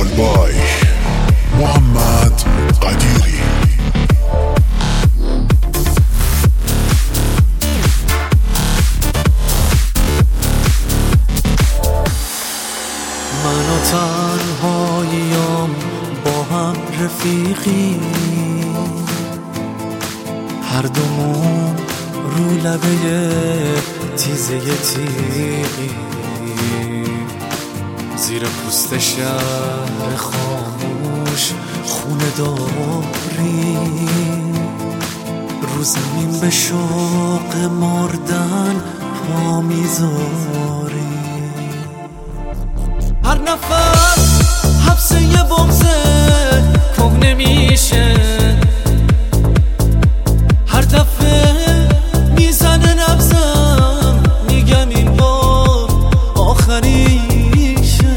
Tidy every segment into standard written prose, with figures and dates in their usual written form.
بای محمد قدیری. من و تنهاییم با هم رفیقی، هر دومون رو لبه تیزه تیغی، زیر پوست شهر خاموش خونه داری، رو زمین به شوق مردن پا میذاری. هر نفس حبس یه بغضه که نمیشه، هر دفعه میزنه نبضم میگم این بار آخریشه.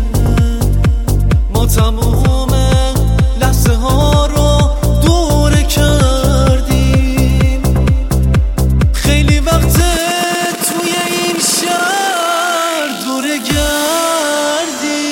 ما تمام لحظه ها رو دوره کردیم، خیلی وقته توی این شهر دوره گردیم.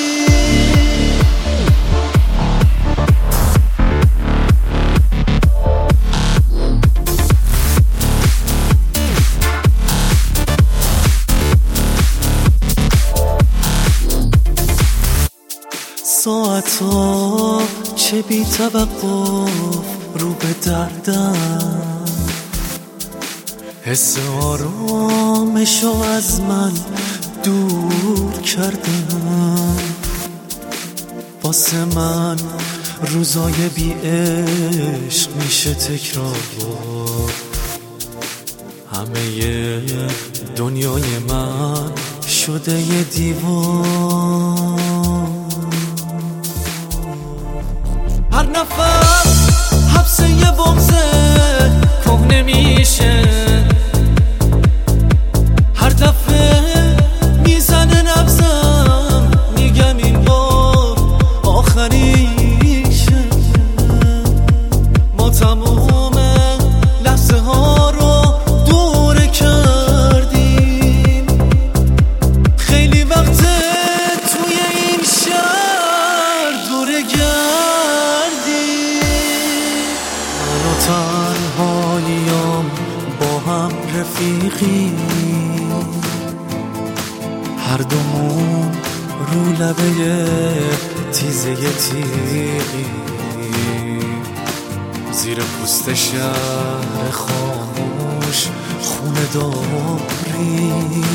ساعتا چه بی توقف رو به دردم، حس آرامشو از من دور کردم. واسه من روزای بی عشق میشه تکرار، همه دنیای من شده یه دیوار. هر نفس حبس یه بغضه که نمیشه، هر دفعه میزنه نبضم میگم این بار آخریشه. ما تمام لحظه ها رو دوره کردیم، خیلی وقته توی این شهر دوره تنهاییم با هم رفیقی، هر دومون رو لبه تیزه تیغی، زیر پوست شهر خاموش خونه داری،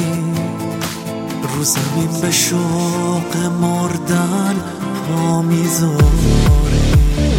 رو زمین به شوق مردن پا میذاری.